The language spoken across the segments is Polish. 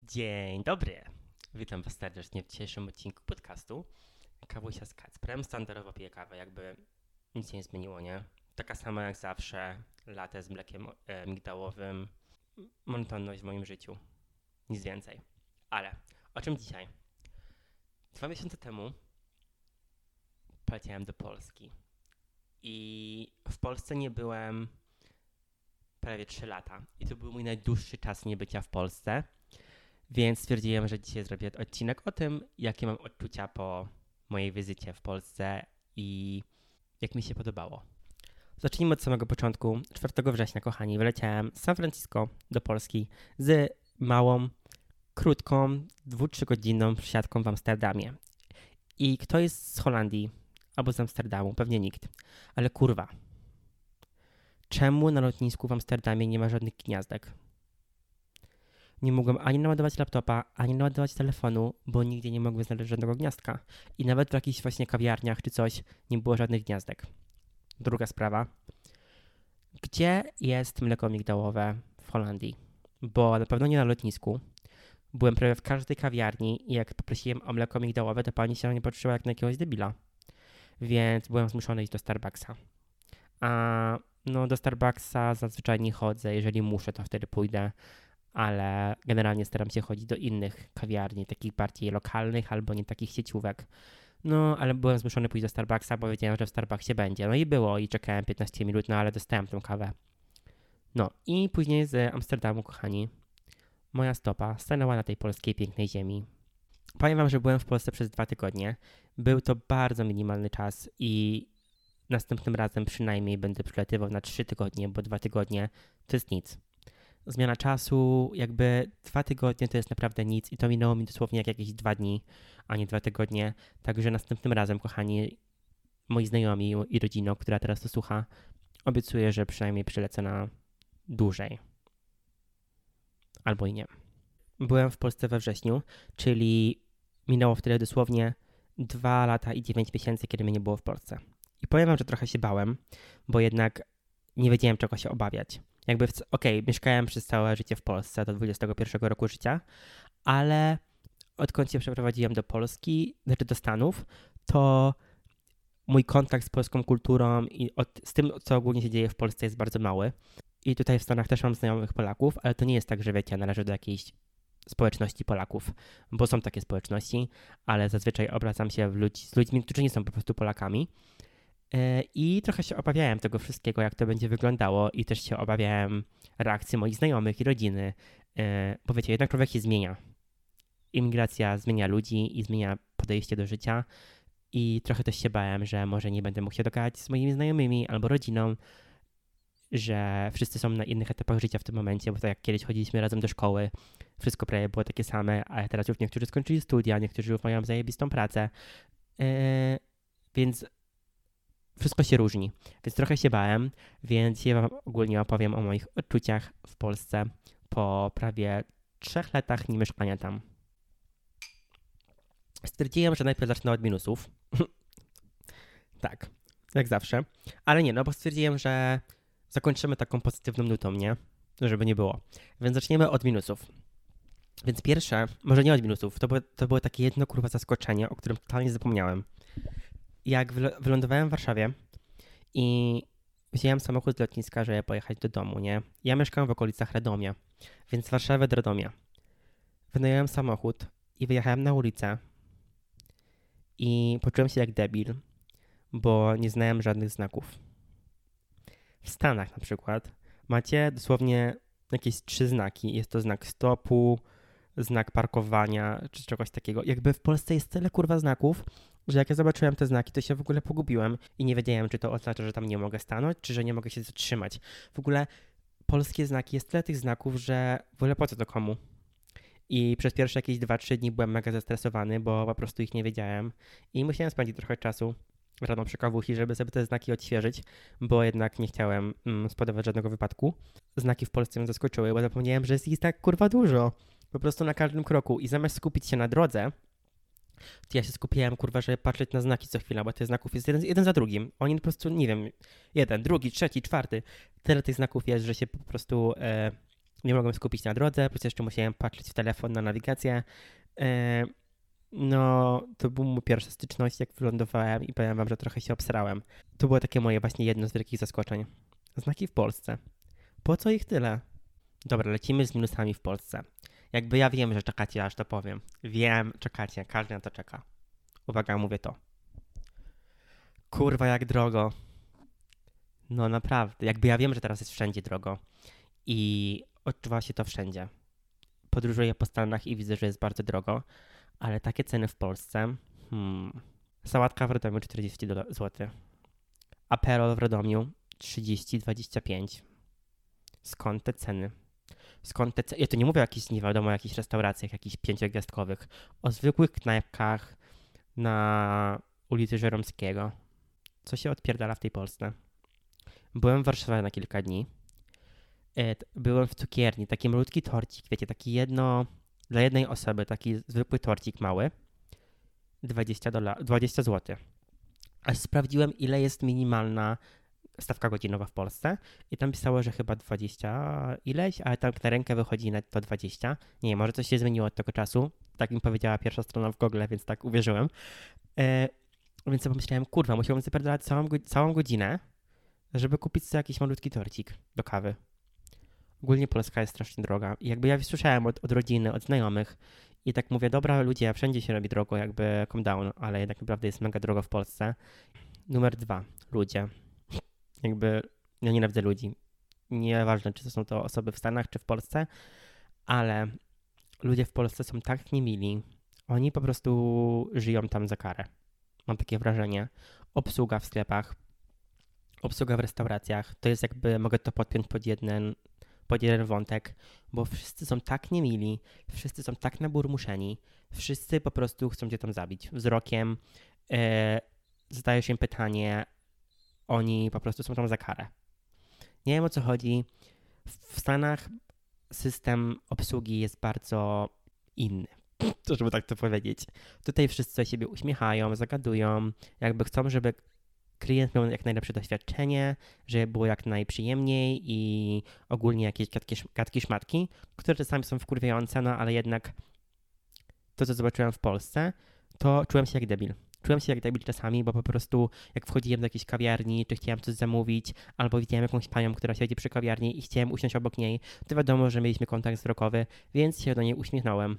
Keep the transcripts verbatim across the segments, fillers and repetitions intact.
Dzień dobry. Witam Was serdecznie w dzisiejszym odcinku podcastu Kawusia z Kacprem. Standardowo piję kawę, jakby nic się nie zmieniło, nie? Taka sama jak zawsze, latte z mlekiem e, migdałowym. Monotonność w moim życiu. Nic więcej. Ale o czym dzisiaj? Dwa miesiące temu poleciałem do Polski. I w Polsce nie byłem prawie trzy lata. I to był mój najdłuższy czas niebycia w Polsce. Więc stwierdziłem, że dzisiaj zrobię odcinek o tym, jakie mam odczucia po mojej wizycie w Polsce i jak mi się podobało. Zacznijmy od samego początku. czwartego września, kochani, wyleciałem z San Francisco do Polski z małą, krótką, dwu-trzygodzinną przesiadką w Amsterdamie. I kto jest z Holandii albo z Amsterdamu? Pewnie nikt. Ale kurwa, czemu na lotnisku w Amsterdamie nie ma żadnych gniazdek? Nie mogłem ani naładować laptopa, ani naładować telefonu, bo nigdzie nie mogłem znaleźć żadnego gniazdka. I nawet w jakichś właśnie kawiarniach czy coś nie było żadnych gniazdek. Druga sprawa. Gdzie jest mleko migdałowe w Holandii? Bo na pewno nie na lotnisku. Byłem prawie w każdej kawiarni i jak poprosiłem o mleko migdałowe, to pani się na mnie patrzyła jak na jakiegoś debila. Więc byłem zmuszony iść do Starbucksa. A no do Starbucksa zazwyczaj nie chodzę. Jeżeli muszę, to wtedy pójdę. Ale generalnie staram się chodzić do innych kawiarni, takich bardziej lokalnych albo nie takich sieciówek. No, ale byłem zmuszony pójść do Starbucksa, bo wiedziałem, że w Starbucksie będzie. No i było i czekałem piętnaście minut, no ale dostałem tę kawę. No i później z Amsterdamu, kochani, moja stopa stanęła na tej polskiej pięknej ziemi. Powiem wam, że byłem w Polsce przez dwa tygodnie. Był to bardzo minimalny czas i następnym razem przynajmniej będę przylatywał na trzy tygodnie, bo dwa tygodnie to jest nic. Zmiana czasu, jakby dwa tygodnie to jest naprawdę nic i to minęło mi dosłownie jak jakieś dwa dni, a nie dwa tygodnie. Także następnym razem, kochani, moi znajomi i rodzina, która teraz to słucha, obiecuję, że przynajmniej przylecę na dłużej. Albo i nie. Byłem w Polsce we wrześniu, czyli minęło wtedy dosłownie dwa lata i dziewięć miesięcy, kiedy mnie nie było w Polsce. I powiem wam, że trochę się bałem, bo jednak nie wiedziałem, czego się obawiać. Jakby, okej, okay, mieszkałem przez całe życie w Polsce do dwudziestego pierwszego roku życia, ale odkąd się przeprowadziłem do Polski, znaczy do Stanów, to mój kontakt z polską kulturą i od, z tym, co ogólnie się dzieje w Polsce jest bardzo mały. I tutaj w Stanach też mam znajomych Polaków, ale to nie jest tak, że wiecie, należę do jakiejś społeczności Polaków, bo są takie społeczności, ale zazwyczaj obracam się w ludzi, z ludźmi, którzy nie są po prostu Polakami. I trochę się obawiałem tego wszystkiego, jak to będzie wyglądało i też się obawiałem reakcji moich znajomych i rodziny, bo wiecie, jednak człowiek się zmienia. Imigracja zmienia ludzi i zmienia podejście do życia i trochę też się bałem, że może nie będę mógł się dogadać z moimi znajomymi albo rodziną, że wszyscy są na innych etapach życia w tym momencie, bo tak jak kiedyś chodziliśmy razem do szkoły, wszystko prawie było takie same, a teraz już niektórzy skończyli studia, niektórzy już mają zajebistą pracę, więc wszystko się różni, więc trochę się bałem, więc ja wam ogólnie opowiem o moich odczuciach w Polsce po prawie trzech latach nie mieszkania tam. Stwierdziłem, że najpierw zacznę od minusów. Tak, jak zawsze. Ale nie, no bo stwierdziłem, że zakończymy taką pozytywną nutą, nie? Żeby nie było. Więc zaczniemy od minusów. Więc pierwsze, może nie od minusów, to było, to było takie jedno kurwa zaskoczenie, o którym totalnie zapomniałem. Jak wylądowałem w Warszawie i wziąłem samochód z lotniska, żeby pojechać do domu, nie? Ja mieszkam w okolicach Radomia, więc z Warszawy do Radomia. Wynająłem samochód i wyjechałem na ulicę i poczułem się jak debil, bo nie znałem żadnych znaków. W Stanach na przykład macie dosłownie jakieś trzy znaki. Jest to znak stopu, znak parkowania, czy czegoś takiego. Jakby w Polsce jest tyle kurwa znaków, że jak ja zobaczyłem te znaki, to się w ogóle pogubiłem i nie wiedziałem, czy to oznacza, że tam nie mogę stanąć, czy że nie mogę się zatrzymać. W ogóle polskie znaki, jest tyle tych znaków, że w ogóle po co to komu? I przez pierwsze jakieś dwa trzy dni byłem mega zestresowany, bo po prostu ich nie wiedziałem i musiałem spędzić trochę czasu rano przy kawusi, żeby sobie te znaki odświeżyć, bo jednak nie chciałem mm, spowodować żadnego wypadku. Znaki w Polsce mnie zaskoczyły, bo zapomniałem, że jest ich tak kurwa dużo. Po prostu na każdym kroku i zamiast skupić się na drodze, to ja się skupiałem, kurwa, żeby patrzeć na znaki co chwila, bo tych znaków jest jeden, jeden za drugim. Oni po prostu, nie wiem, jeden, drugi, trzeci, czwarty. Tyle tych znaków jest, że się po prostu e, Nie mogłem skupić na drodze, plus jeszcze musiałem patrzeć w telefon na nawigację. E, no, to była moja pierwsza styczność, jak wylądowałem i powiem wam, że trochę się obsrałem. To było takie moje właśnie jedno z wielkich zaskoczeń. Znaki w Polsce. Po co ich tyle? Dobra, lecimy z minusami w Polsce. Jakby ja wiem, że czekacie, aż to powiem. Wiem, czekacie, każdy na to czeka. Uwaga, mówię to. Kurwa, jak drogo. No naprawdę, jakby ja wiem, że teraz jest wszędzie drogo. I odczuwa się to wszędzie. Podróżuję po Stanach i widzę, że jest bardzo drogo. Ale takie ceny w Polsce... Hmm. Sałatka w Radomiu czterdzieści złotych. Aperol w Radomiu trzydzieści dwadzieścia pięć. Skąd te ceny? Skąd te ceny? Ja to nie mówię o jakichś, nie wiadomo, jakichś restauracjach, jakichś pięciogwiazdkowych. O zwykłych knajpkach na ulicy Żeromskiego. Co się odpierdala w tej Polsce? Byłem w Warszawie na kilka dni. Byłem w cukierni, taki malutki torcik, wiecie, taki jedno, dla jednej osoby, taki zwykły torcik mały. dwadzieścia dolarów, dwadzieścia złotych. Aż sprawdziłem, ile jest minimalna stawka godzinowa w Polsce i tam pisało, że chyba dwadzieścia ileś, ale tam na rękę wychodzi netto dwadzieścia. Nie, może coś się zmieniło od tego czasu. Tak mi powiedziała pierwsza strona w Google, więc tak uwierzyłem. E, więc sobie pomyślałem, kurwa, musiałbym zapierdalać całą, całą godzinę, żeby kupić sobie jakiś malutki torcik do kawy. Ogólnie Polska jest strasznie droga. I jakby ja słyszałem od, od rodziny, od znajomych i tak mówię, dobra ludzie, wszędzie się robi drogo, jakby calm down, ale jednak naprawdę jest mega drogo w Polsce. Numer dwa. Ludzie. Jakby ja nienawidzę ludzi. Nieważne, czy to są to osoby w Stanach, czy w Polsce, ale ludzie w Polsce są tak niemili. Oni po prostu żyją tam za karę. Mam takie wrażenie. Obsługa w sklepach, obsługa w restauracjach, to jest jakby, mogę to podpiąć pod jeden, pod jeden wątek, bo wszyscy są tak niemili, wszyscy są tak naburmuszeni, wszyscy po prostu chcą cię tam zabić. Wzrokiem yy, zadajesz im pytanie, oni po prostu są tam za karę. Nie wiem, o co chodzi. W Stanach system obsługi jest bardzo inny. To, żeby tak to powiedzieć. Tutaj wszyscy siebie uśmiechają, zagadują, jakby chcą, żeby klient miał jak najlepsze doświadczenie, żeby było jak najprzyjemniej i ogólnie jakieś gadki, gadki szmatki, które czasami są wkurwiające, no ale jednak to, co zobaczyłem w Polsce, to czułem się jak debil. Czułem się jak debil czasami, bo po prostu jak wchodziłem do jakiejś kawiarni, czy chciałem coś zamówić, albo widziałem jakąś panią, która siedzi przy kawiarni i chciałem usiąść obok niej, to wiadomo, że mieliśmy kontakt wzrokowy, więc się do niej uśmiechnąłem,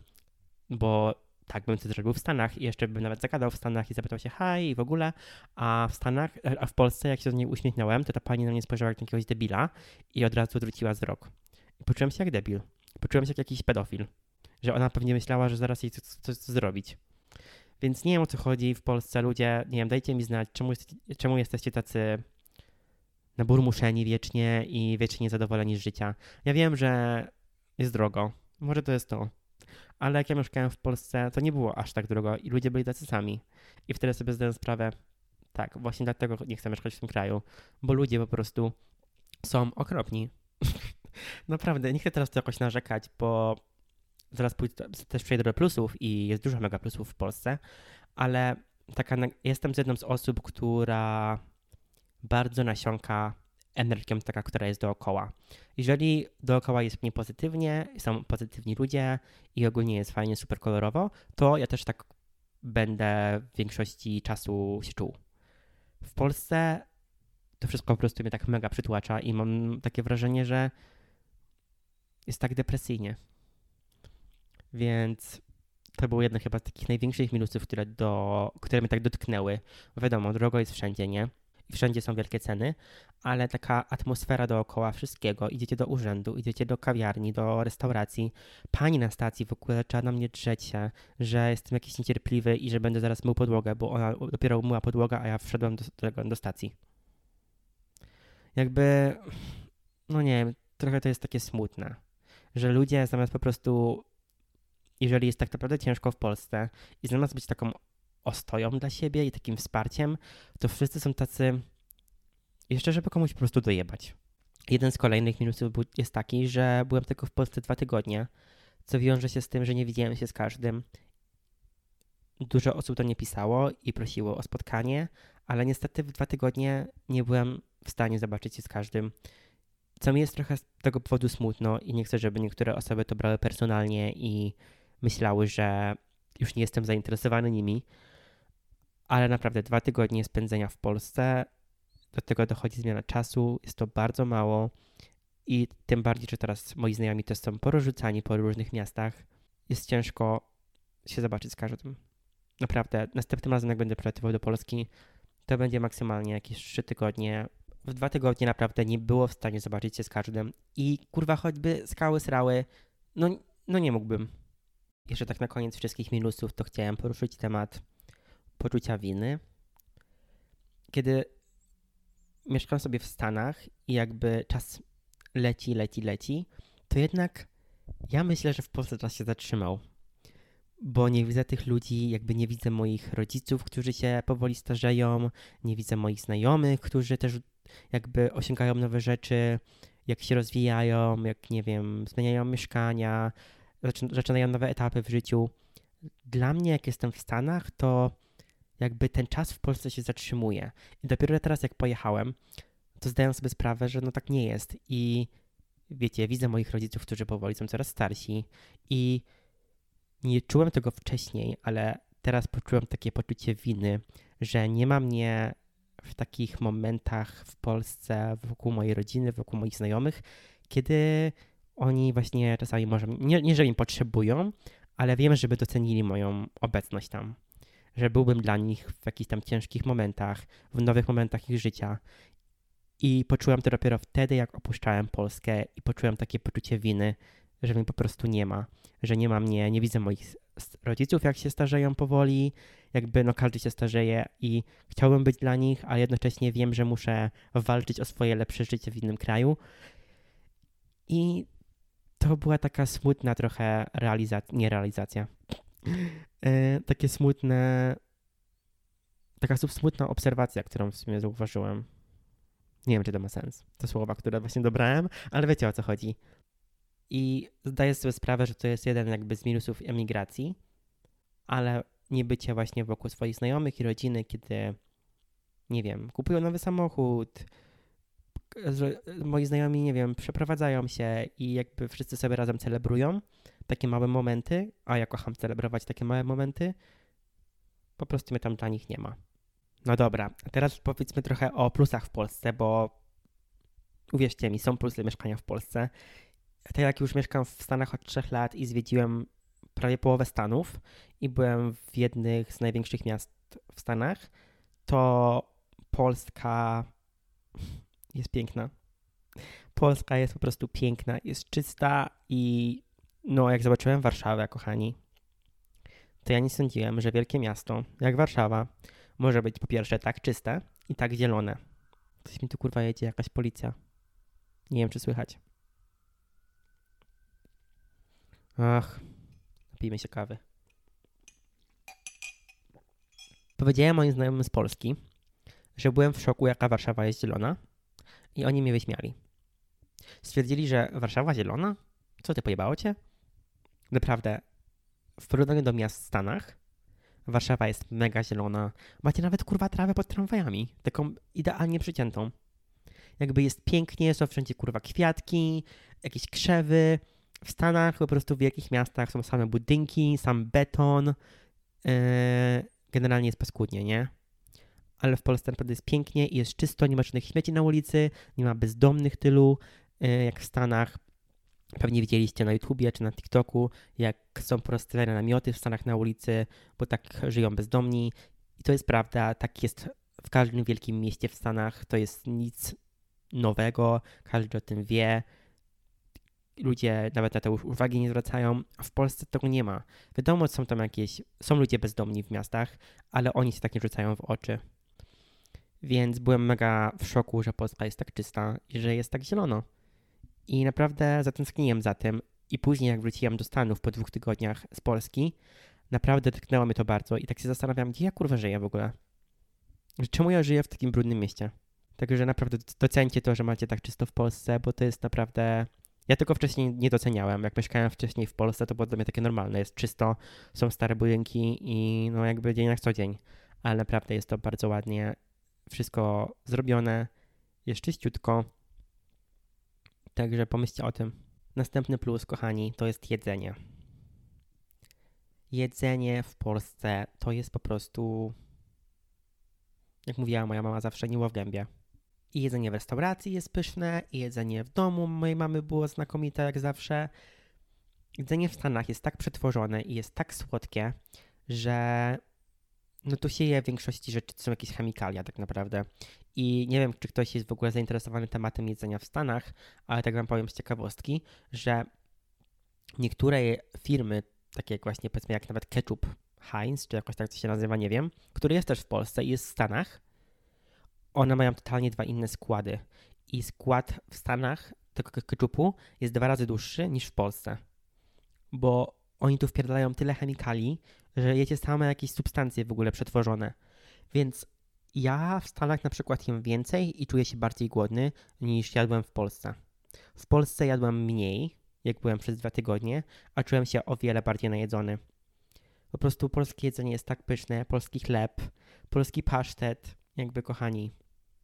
bo tak bym to zrobił w Stanach i jeszcze bym nawet zagadał w Stanach i zapytał się hi i w ogóle, a w Stanach, a w Polsce jak się do niej uśmiechnąłem, to ta pani na mnie spojrzała jak na jakiegoś debila i od razu odwróciła wzrok. I poczułem się jak debil. Poczułem się jak jakiś pedofil, że ona pewnie myślała, że zaraz jej coś, coś, coś zrobić. Więc nie wiem, o co chodzi w Polsce. Ludzie, nie wiem, dajcie mi znać, czemu, jest, czemu jesteście tacy naburmuszeni wiecznie i wiecznie zadowoleni z życia. Ja wiem, że jest drogo. Może to jest to. Ale jak ja mieszkałem w Polsce, to nie było aż tak drogo i ludzie byli tacy sami. I wtedy sobie zdałem sprawę, tak, właśnie dlatego nie chcę mieszkać w tym kraju, bo ludzie po prostu są okropni. Naprawdę, nie chcę teraz to jakoś narzekać, bo zaraz pójdę, też przejdę do plusów i jest dużo mega plusów w Polsce, ale taka, jestem z jedną z osób, która bardzo nasiąka energią taka, która jest dookoła. Jeżeli dookoła jest mnie pozytywnie, są pozytywni ludzie i ogólnie jest fajnie, super kolorowo, to ja też tak będę w większości czasu się czuł. W Polsce to wszystko po prostu mnie tak mega przytłacza i mam takie wrażenie, że jest tak depresyjnie. Więc to było jedno chyba z takich największych minusów, które, do, które mnie tak dotknęły. Bo wiadomo, drogo jest wszędzie, nie? I wszędzie są wielkie ceny, ale taka atmosfera dookoła wszystkiego. Idziecie do urzędu, idziecie do kawiarni, do restauracji. Pani na stacji w ogóle zaczęła na mnie drzeć się, że jestem jakiś niecierpliwy i że będę zaraz mył podłogę, bo ona dopiero myła podłogę, a ja wszedłem do, do, do stacji. Jakby, no nie wiem, trochę to jest takie smutne, że ludzie zamiast po prostu, jeżeli jest tak naprawdę ciężko w Polsce i zamiast być taką ostoją dla siebie i takim wsparciem, to wszyscy są tacy, jeszcze żeby komuś po prostu dojebać. Jeden z kolejnych minusów jest taki, że byłem tylko w Polsce dwa tygodnie, co wiąże się z tym, że nie widziałem się z każdym. Dużo osób do mnie pisało i prosiło o spotkanie, ale niestety w dwa tygodnie nie byłem w stanie zobaczyć się z każdym. Co mi jest trochę z tego powodu smutno i nie chcę, żeby niektóre osoby to brały personalnie i myślały, że już nie jestem zainteresowany nimi, ale naprawdę dwa tygodnie spędzenia w Polsce, do tego dochodzi zmiana czasu, jest to bardzo mało i tym bardziej, że teraz moi znajomi też są porozrzucani po różnych miastach, jest ciężko się zobaczyć z każdym. Naprawdę, następnym razem jak będę przylatywał do Polski, to będzie maksymalnie jakieś trzy tygodnie. W dwa tygodnie naprawdę nie było w stanie zobaczyć się z każdym i kurwa choćby skały srały, no, no nie mógłbym. Jeszcze tak na koniec wszystkich minusów to chciałem poruszyć temat poczucia winy. Kiedy mieszkam sobie w Stanach i jakby czas leci, leci, leci, to jednak ja myślę, że w Polsce czas się zatrzymał. Bo nie widzę tych ludzi, jakby nie widzę moich rodziców, którzy się powoli starzeją, nie widzę moich znajomych, którzy też jakby osiągają nowe rzeczy, jak się rozwijają, jak nie wiem, zmieniają mieszkania, zaczynają nowe etapy w życiu. Dla mnie, jak jestem w Stanach, to jakby ten czas w Polsce się zatrzymuje. I dopiero teraz, jak pojechałem, to zdaję sobie sprawę, że no tak nie jest. I wiecie, widzę moich rodziców, którzy powoli są coraz starsi i nie czułem tego wcześniej, ale teraz poczułem takie poczucie winy, że nie ma mnie w takich momentach w Polsce wokół mojej rodziny, wokół moich znajomych, kiedy oni właśnie czasami może, nie, nie że mi potrzebują, ale wiem, żeby docenili moją obecność tam. Że byłbym dla nich w jakichś tam ciężkich momentach, w nowych momentach ich życia. I poczułem to dopiero wtedy, jak opuszczałem Polskę i poczułem takie poczucie winy, że mnie po prostu nie ma. Że nie ma mnie, nie widzę moich rodziców, jak się starzeją powoli. Jakby no każdy się starzeje i chciałbym być dla nich, ale jednocześnie wiem, że muszę walczyć o swoje lepsze życie w innym kraju. I to była taka smutna trochę realizacja, nie realizacja. Yy, takie smutne, taka smutna obserwacja, którą w sumie zauważyłem. Nie wiem, czy to ma sens. To słowa, które właśnie dobrałem, ale wiecie, o co chodzi. I zdaję sobie sprawę, że to jest jeden jakby z minusów emigracji, ale nie bycie właśnie wokół swoich znajomych i rodziny, kiedy, nie wiem, kupują nowy samochód, moi znajomi, nie wiem, przeprowadzają się i jakby wszyscy sobie razem celebrują takie małe momenty, a ja kocham celebrować takie małe momenty, po prostu mnie tam dla nich nie ma. No dobra, a teraz powiedzmy trochę o plusach w Polsce, bo uwierzcie mi, są plusy mieszkania w Polsce. Tak jak już mieszkam w Stanach od trzech lat i zwiedziłem prawie połowę Stanów i byłem w jednych z największych miast w Stanach, to Polska jest piękna. Polska jest po prostu piękna, jest czysta i no jak zobaczyłem Warszawę, kochani, to ja nie sądziłem, że wielkie miasto jak Warszawa może być po pierwsze tak czyste i tak zielone. Coś mi tu kurwa jedzie, jakaś policja. Nie wiem, czy słychać. Ach, napijmy się kawy. Powiedziałem moim znajomym z Polski, że byłem w szoku, jaka Warszawa jest zielona i oni mnie wyśmiali. Stwierdzili, że Warszawa zielona? Co ty, pojebało cię? Naprawdę, w porównaniu do miast w Stanach, Warszawa jest mega zielona. Macie nawet kurwa trawę pod tramwajami, taką idealnie przyciętą. Jakby jest pięknie, są wszędzie kurwa kwiatki, jakieś krzewy. W Stanach, po prostu w wielkich miastach są same budynki, sam beton. Yy, generalnie jest paskudnie, nie? Ale w Polsce naprawdę jest pięknie i jest czysto, nie ma żadnych śmieci na ulicy, nie ma bezdomnych tylu, yy, jak w Stanach. Pewnie widzieliście na YouTubie czy na TikToku, jak są porozstawiane namioty w Stanach na ulicy, bo tak żyją bezdomni. I to jest prawda, tak jest w każdym wielkim mieście w Stanach. To jest nic nowego, każdy o tym wie. Ludzie nawet na to już uwagi nie zwracają, a w Polsce tego nie ma. Wiadomo, są tam jakieś, są ludzie bezdomni w miastach, ale oni się tak nie rzucają w oczy. Więc byłem mega w szoku, że Polska jest tak czysta i że jest tak zielono. I naprawdę zatęskniłem za tym. I później, jak wróciłem do Stanów po dwóch tygodniach z Polski, naprawdę dotknęło mnie to bardzo i tak się zastanawiam, gdzie ja kurwa żyję w ogóle. Czemu ja żyję w takim brudnym mieście? Także naprawdę docencie to, że macie tak czysto w Polsce, bo to jest naprawdę... Ja tego wcześniej nie doceniałem. Jak mieszkałem wcześniej w Polsce, to było dla mnie takie normalne. Jest czysto, są stare budynki i no jakby dzień jak co dzień. Ale naprawdę jest to bardzo ładnie. Wszystko zrobione, jest czyściutko. Także pomyślcie o tym. Następny plus, kochani, to jest jedzenie. Jedzenie w Polsce to jest po prostu, jak mówiła moja mama zawsze, niło w gębie. I jedzenie w restauracji jest pyszne, i jedzenie w domu mojej mamy było znakomite jak zawsze. Jedzenie w Stanach jest tak przetworzone i jest tak słodkie, że no tu się je w większości rzeczy, to są jakieś chemikalia tak naprawdę. I nie wiem, czy ktoś jest w ogóle zainteresowany tematem jedzenia w Stanach, ale tak wam powiem z ciekawostki, że niektóre firmy, takie jak właśnie powiedzmy jak nawet ketchup Heinz, czy jakoś tak to się nazywa, nie wiem, który jest też w Polsce i jest w Stanach, one mają totalnie dwa inne składy. I skład w Stanach tego ketchupu jest dwa razy dłuższy niż w Polsce. Bo oni tu wpierdalają tyle chemikali, że jecie same jakieś substancje w ogóle przetworzone. Więc ja w Stanach na przykład jem więcej i czuję się bardziej głodny niż jadłem w Polsce. W Polsce jadłem mniej, jak byłem przez dwa tygodnie, a czułem się o wiele bardziej najedzony. Po prostu polskie jedzenie jest tak pyszne, polski chleb, polski pasztet, jakby kochani.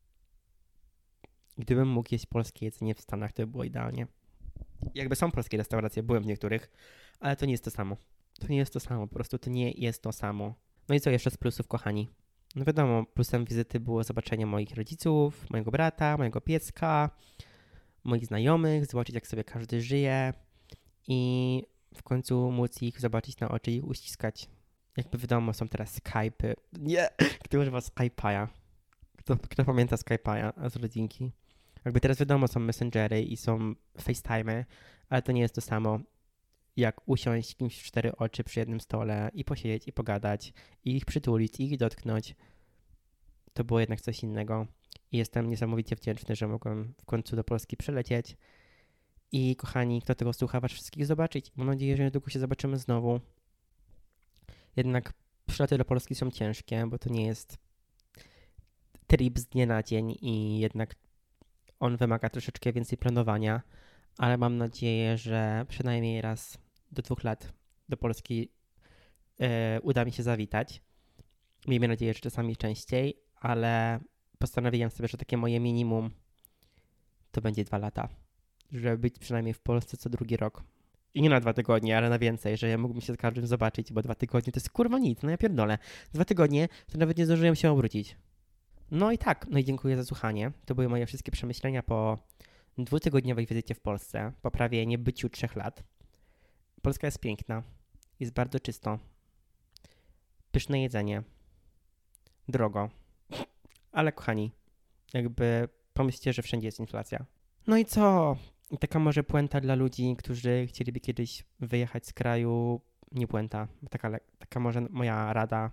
Gdybym mógł jeść polskie jedzenie w Stanach, to by było idealnie. Jakby są polskie restauracje, byłem w niektórych, ale to nie jest to samo. To nie jest to samo, po prostu to nie jest to samo. No i co jeszcze z plusów, kochani? No wiadomo, plusem wizyty było zobaczenie moich rodziców, mojego brata, mojego pieska, moich znajomych, zobaczyć jak sobie każdy żyje i w końcu móc ich zobaczyć na oczy i ich uściskać. Jakby wiadomo, są teraz Skype'y. Nie! Kto używa Skype'a? Kto, kto pamięta Skype'a z rodzinki? Jakby teraz wiadomo, są Messengery i są FaceTime'y, ale to nie jest to samo jak usiąść kimś w cztery oczy przy jednym stole i posiedzieć i pogadać i ich przytulić i ich dotknąć. To było jednak coś innego i jestem niesamowicie wdzięczny, że mogłem w końcu do Polski przylecieć i kochani, kto tego słucha, was wszystkich zobaczyć. Mam nadzieję, że niedługo się zobaczymy znowu. Jednak przyloty do Polski są ciężkie, bo to nie jest trip z dnia na dzień i jednak on wymaga troszeczkę więcej planowania, ale mam nadzieję, że przynajmniej raz do dwóch lat do Polski e, uda mi się zawitać. Miejmy nadzieję, że czasami częściej, ale postanowiłem sobie, że takie moje minimum to będzie dwa lata. Żeby być przynajmniej w Polsce co drugi rok. I nie na dwa tygodnie, ale na więcej, że ja mógłbym się z każdym zobaczyć, bo dwa tygodnie to jest kurwa nic, no ja pierdolę. Dwa tygodnie to nawet nie zdążyłem się obrócić. No i tak, no i dziękuję za słuchanie. To były moje wszystkie przemyślenia po dwutygodniowej wizycie w Polsce, po prawie niebyciu trzech lat. Polska jest piękna, jest bardzo czysto, pyszne jedzenie, drogo, ale kochani, jakby pomyślcie, że wszędzie jest inflacja. No i co? I taka może puenta dla ludzi, którzy chcieliby kiedyś wyjechać z kraju, nie puenta, taka, taka może moja rada,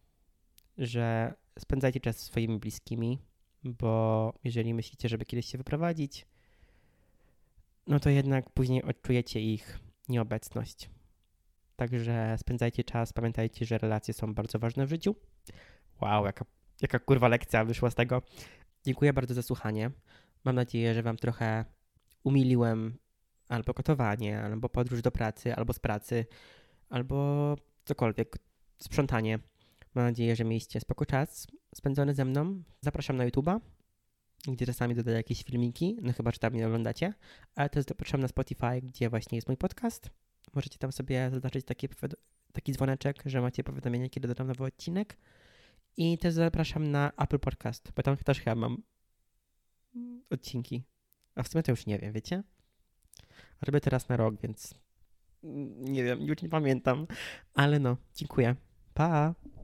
że spędzajcie czas z swoimi bliskimi, bo jeżeli myślicie, żeby kiedyś się wyprowadzić, no to jednak później odczujecie ich nieobecność. Także spędzajcie czas, pamiętajcie, że relacje są bardzo ważne w życiu. Wow, jaka, jaka kurwa lekcja wyszła z tego. Dziękuję bardzo za słuchanie. Mam nadzieję, że wam trochę umiliłem albo gotowanie, albo podróż do pracy, albo z pracy, albo cokolwiek, sprzątanie. Mam nadzieję, że mieliście spoko czas spędzony ze mną. Zapraszam na YouTube'a, gdzie czasami dodaję jakieś filmiki, no chyba, że tam nie oglądacie, ale też zapraszam na Spotify, gdzie właśnie jest mój podcast. Możecie tam sobie zaznaczyć taki, taki dzwoneczek, że macie powiadomienie, kiedy dodam nowy odcinek. I też zapraszam na Apple Podcast, bo tam też chyba mam odcinki. A w sumie to już nie wiem, wiecie? Robię teraz na rok, więc nie wiem, już nie pamiętam. Ale no, dziękuję. Pa!